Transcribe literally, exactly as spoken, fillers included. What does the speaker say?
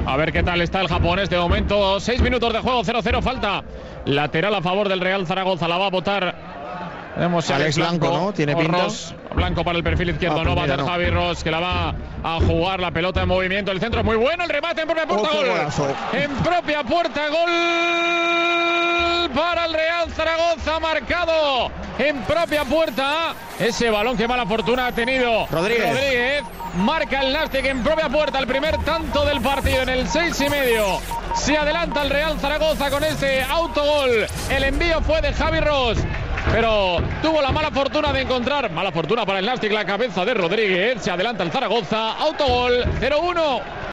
A ver qué tal está el japonés de momento. Seis minutos de juego, cero cero, falta lateral a favor del Real Zaragoza. La va a votar. Vemos a Alex Blanco, Blanco, ¿no? Tiene pintas. Blanco para el perfil izquierdo, ah, no va a hacer no. Javi Ross, que la va a jugar la pelota en movimiento. El centro es muy bueno, el remate en propia puerta, oh, gol. Golazo. En propia puerta, gol para el Real Zaragoza, marcado en propia puerta. Ese balón que mala fortuna ha tenido Rodríguez. Rodríguez. Marca el Nastic en propia puerta, el primer tanto del partido en el seis y medio. Se adelanta el Real Zaragoza con ese autogol. El envío fue de Javi Ross, pero tuvo la mala fortuna de encontrar, mala fortuna para el Nastic, la cabeza de Rodríguez. Se adelanta el Zaragoza, autogol, cero uno.